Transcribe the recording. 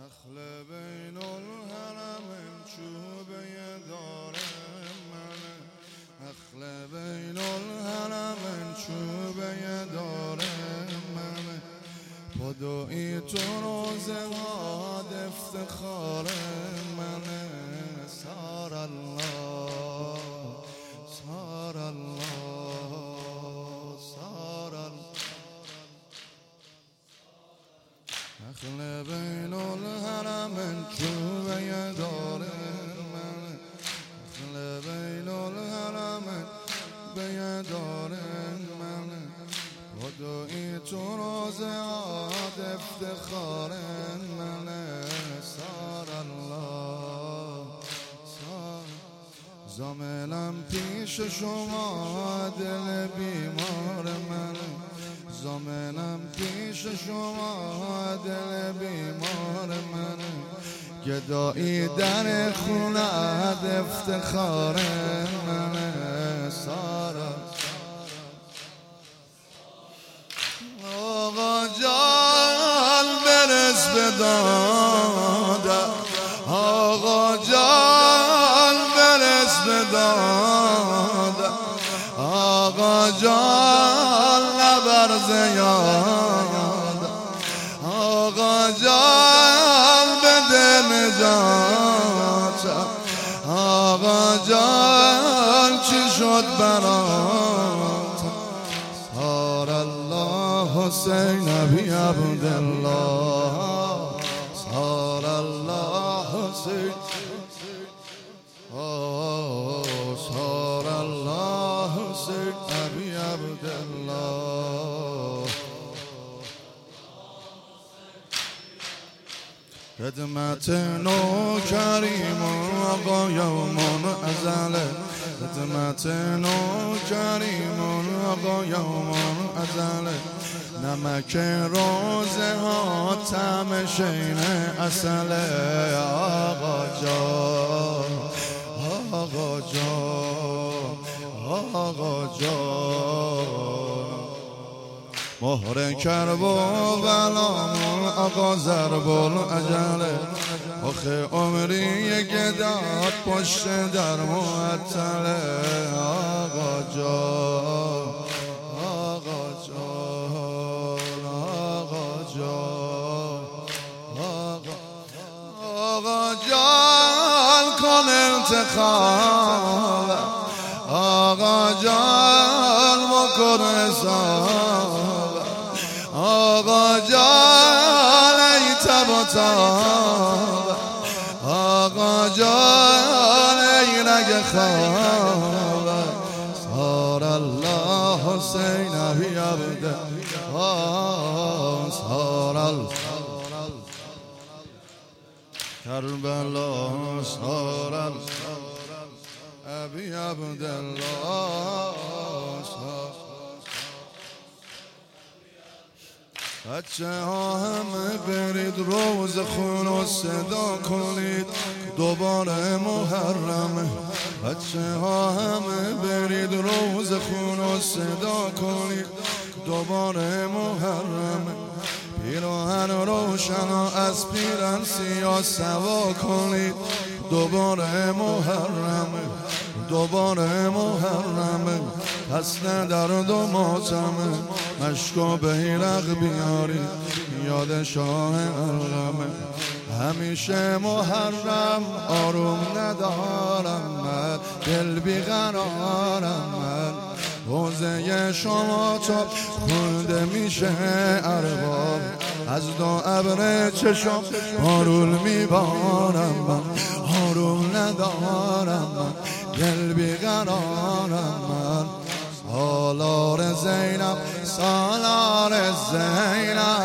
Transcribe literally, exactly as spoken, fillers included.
نخل بین الحرم چوبه دار منه، نخل بین الحرم چوبه دار منه، پدویی تو روزه هاد افتخار منه. سار الله سار الله سار الله. نخل بین الحرم چوبه دار منه، نخل بین الحرم بیدار منه، پدویی تو روزه هاد افتخار منه. سار الله سار. زامنم پیش شما دل بیمار منه، زامنم پیش شما دل بیمار منه، گدایی در خونت افتخار منه. سارا آقا جان برس به داده، آقا جان برس به داده، آقا جان نبر زیاد، آقا جان بده نجات، آقا جان چی شد برات. سار الله حسین ابی عبدالله، سار الله حسین، سار الله حسین ابی عبدالله. خدمت نوکریم آقا یومان ازله، خدمت نوکریم آقا یومان ازله، نمک روزه ها طعم شین اصله. آقا جان آقا جان آقا جان، مهر کرب و بلامون آقا ضرب العجله، آخه عمری گداد پشت در معطله. آقا جان آقا جان آقا جان آقا آقا جان کن انتخاب، آقا جان مکن حساب، آقا جان ای تب و تاب، آقا جان ای رگ خواب. سار الله حسین ابی عبدالله، سار الله کربلا، سار الله ابی عبدالله. بچه ها همه برید روز خون و صدا کنید دوباره محرمه، بچه ها همه برید روز خون و صدا کنید دوباره محرمه، پیراهن روشن و از پیرن سیاه سوا کنید دوباره محرمه، دوباره محرمه، پس نه درد و ماتمه، مشک و بیرق بیارید یاد شاه ارغمه. همیشه محرم آروم ندارم من، دل بیقرارم من، روزه شما تا خونده میشه ارباب، از دو ابر چشم آرول میبارم من، آروم ندارم من، دل بیقرارم من. سالار زینب سالار زینب